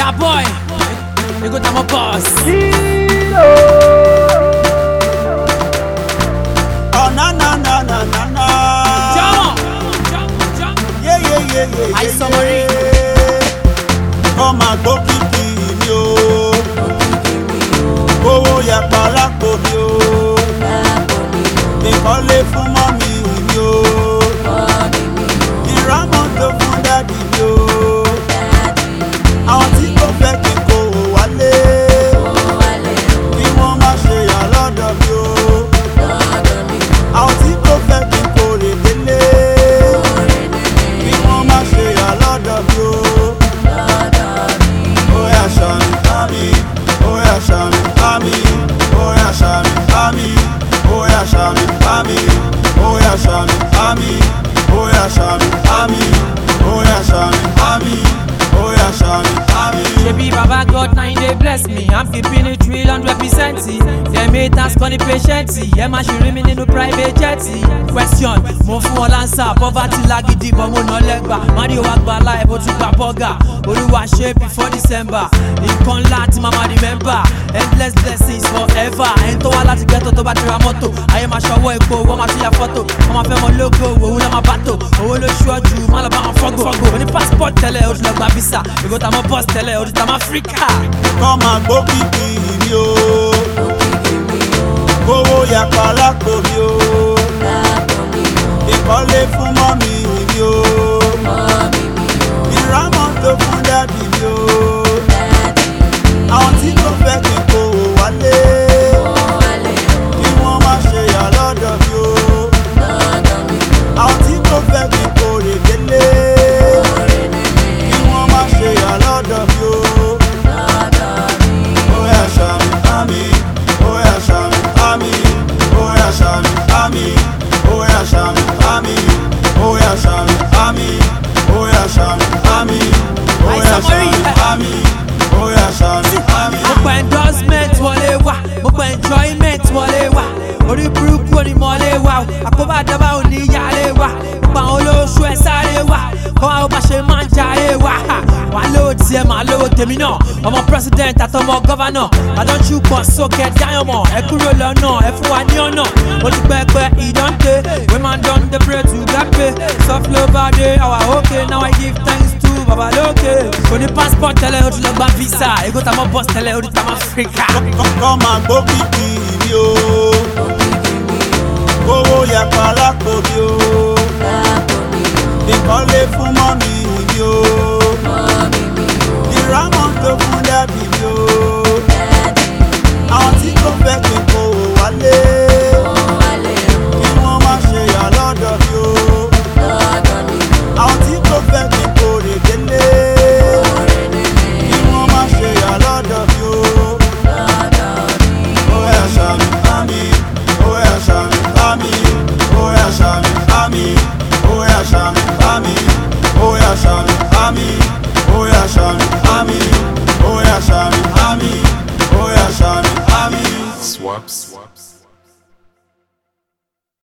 my boy, you got my boss. Oh na na na na na na. Jump. Yeah. I summary. Come and go kiki mi o. Owó yàpá lápò mi o. Ìkọ́lé fún mọ́mì mi o. Ìrámọ́tò fún dádì mi o. Àwọn tí kò fẹ́ kí n kó wálé. Kí wọ́n má ṣe yà lọ́dọ̀ mi o. Àwọn tí kò fẹ́ kí n kó lè délé. Kí wọ́n má ṣe yà lọ́dọ̀ mi o. Oya ṣàmì àmì, oya ṣàmì àmì, oya ṣàmì àmì, oya ṣàmì àmì, oya ṣàmì àmì, oya ṣàmì àmì, oya ṣàmì àmì, oya ṣàmì àmì. Shebi Baba God, now they bless me. I'm keeping it real 100%. Them haters call it patient. Yeah, man, she remain in the private jet. Question, mo fún wọn lansa. Poverty lagidi, but mo no legba. Mario Agba live, but you got burger. Olúwa ṣe before December. Nǹkan ńlá tí mama remember. Endless blessings forever. Ẹni tó wá láti ghetto tó bá ti ra mọ́tò. Ayé máa ṣọwọ́ epo, wọ́n máa tún ya fọ́tò. Wọ́n máa fẹ́ mọ logo, òun lọ́ máa bá tò. Owó ló ṣíwájú, má lọ bá wọn fọ́gò. Oní passport tẹ́lẹ̀, o ti lọ gba visa. Ìgò tá mọ́ bus tẹ́lẹ̀, o ti ta mọ́ Africa. Come and go kiki mi o. Owó yàpá lápò mi o. Ìkọ́lé fún mọ́mì mi o. Ìrámọ́tò fún dádì mi o. Àwọn tí kò fẹ́ kí n kó wálé. Kí wọ́n má ṣe yà lọ́dọ̀ mi o. Àwọn tí kò fẹ́ kí n kó lè délé. Kí wọ́n má ṣe yà lọ́dọ̀ mi o. Oya ṣàmì àmì, oya ṣàmì àmì, oya ṣàmì àmì, oya ṣàmì àmì, oya ṣàmì àmì, oya ṣàmì àmì, oya ṣàmì àmì, oya ṣàmì àmì. Mo gba endorsement wọlé wá, mo gba enjoyment wọlé wá. Orí burúkú ni mọ́lé wá o, àkóbá àdábà ò ní yálé wá. Gbogbo àwọn olóṣù ẹ̀ sáré wá, kọ́ àwọn bá ṣe máa ń jayé wá. Wà lówó tiẹ̀ máa lówó tèmi náà, ọmọ president àtọmọ gọ́vánà. Àdánjú pọ̀ sókè dáyọ̀ mọ̀, ẹ kúrò lọ́nà, ẹ fún wa ní ọ̀nà. Mo ti pẹ́pẹ́ ìdánté, women don dey pray to God pay. Soft lover dey our okay, now I give thanks to Baba lókè. Kò ní passport tẹ́lẹ̀, o ti lọ gba visa. Ègò tá mọ́ bus tẹ́lẹ̀, o ti ta mọ́ Africa. Come and go kiki mi o. Owó yàpá lápò mi o. Ìkọ́lé fún mọ́mì mi o.